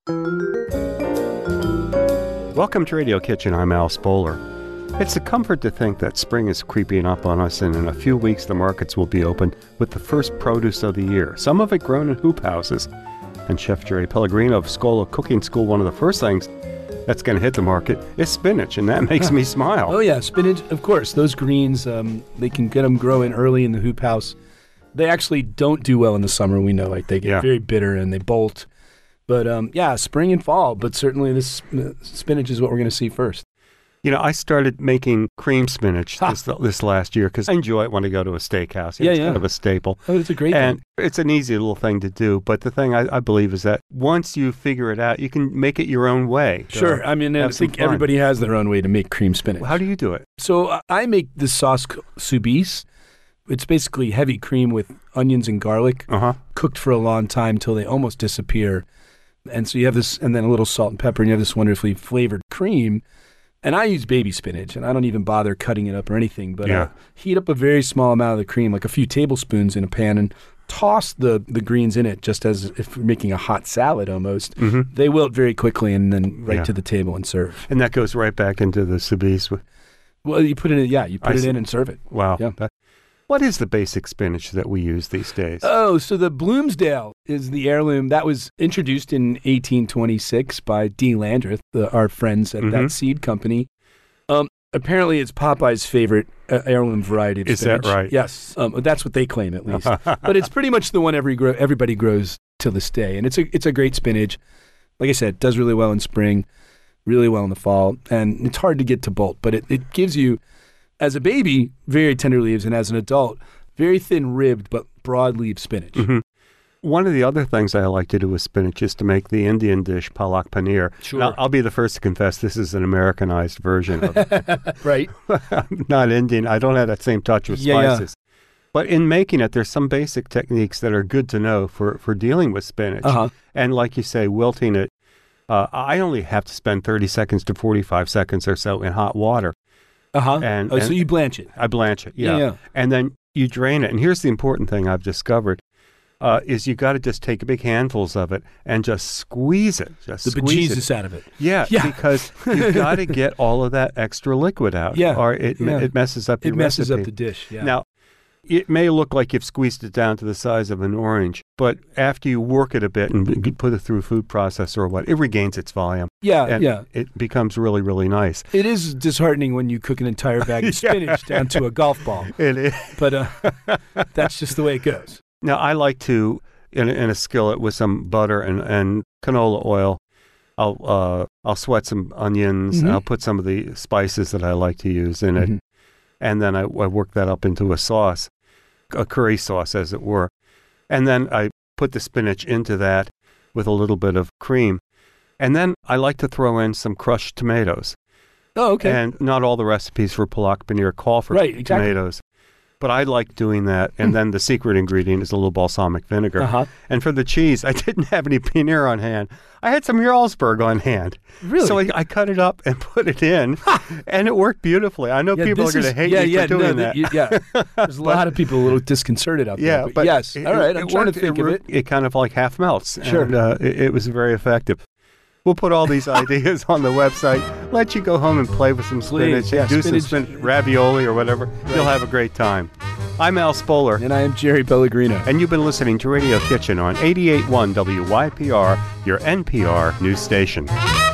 Welcome to Radio Kitchen. I'm Al Spoler. It's a comfort to think that spring is creeping up on us, and in a few weeks the markets will be open with the first produce of the year, some of it grown in hoop houses. And Chef Jerry Pellegrino of Scola Cooking School, one of the first things that's going to hit the market is spinach, and that makes me smile. Oh yeah, spinach, of course. Those greens, they can get them growing early in the hoop house. They actually don't do well in the summer, we know. Like, they get very bitter and they bolt. But spring and fall, but certainly this spinach is what we're going to see first. You know, I started making cream spinach this last year because I enjoy it when I go to a steakhouse. It's kind of a staple. Oh, it's a great and thing. It's an easy little thing to do. But the thing I believe is that once you figure it out, you can make it your own way. Sure. I mean, I think everybody has their own way to make cream spinach. Well, how do you do it? So I make this sauce soubise. It's basically heavy cream with onions and garlic cooked for a long time till they almost disappear. And so you have this, and then a little salt and pepper, and you have this wonderfully flavored cream. And I use baby spinach, and I don't even bother cutting it up or anything. But I heat up a very small amount of the cream, like a few tablespoons in a pan, and toss the greens in it just as if you're making a hot salad almost. Mm-hmm. They wilt very quickly, and then to the table and serve. And that goes right back into the soubise? Well, you put it in, you put it in and serve it. Wow. Yeah. What is the basic spinach that we use these days? Oh, so the Bloomsdale is the heirloom that was introduced in 1826 by D. Landreth, our friends at that seed company. Apparently, it's Popeye's favorite heirloom variety of spinach. Is that right? Yes. That's what they claim, at least. But it's pretty much the one everybody grows to this day. And it's a great spinach. Like I said, it does really well in spring, really well in the fall. And it's hard to get to bolt, but it gives you, as a baby, very tender leaves, and as an adult, very thin-ribbed but broad-leaved spinach. Mm-hmm. One of the other things I like to do with spinach is to make the Indian dish palak paneer. Sure. Now, I'll be the first to confess this is an Americanized version of it. Right. I'm not Indian. I don't have that same touch with spices. But in making it, there's some basic techniques that are good to know for dealing with spinach. And like you say, wilting it, I only have to spend 30 seconds to 45 seconds or so in hot water. And so you blanch it. I blanch it, yeah. And then you drain it. And here's the important thing I've discovered, is you got to just take big handfuls of it and just squeeze it. The bejesus out of it. Yeah, because you've got to get all of that extra liquid out. Yeah. Or it messes up your recipe. It messes up the dish, Now, it may look like you've squeezed it down to the size of an orange, but after you work it a bit and put it through a food processor or what, it regains its volume. It becomes really, really nice. It is disheartening when you cook an entire bag of spinach down to a golf ball. It is. But that's just the way it goes. Now, I like to, in a skillet with some butter and canola oil, I'll sweat some onions, and I'll put some of the spices that I like to use in it. And then I work that up into a sauce, a curry sauce, as it were. And then I put the spinach into that with a little bit of cream. And then I like to throw in some crushed tomatoes. Oh, okay. And not all the recipes for palak paneer call for tomatoes. But I like doing that. And then the secret ingredient is a little balsamic vinegar. And for the cheese, I didn't have any paneer on hand. I had some Jarlsberg on hand. Really? So I cut it up and put it in, and it worked beautifully. I know people are going to hate me for doing that. There's a lot of people a little disconcerted out there. But yes. All right. I'm trying to think of it. It kind of like half melts. Sure. And it was very effective. We'll put all these ideas on the website. Let you go home and play with some spinach. Do some spinach ravioli or whatever. Right. You'll have a great time. I'm Al Spoler. And I am Jerry Pellegrino. And you've been listening to Radio Kitchen on 88.1 WYPR, your NPR news station.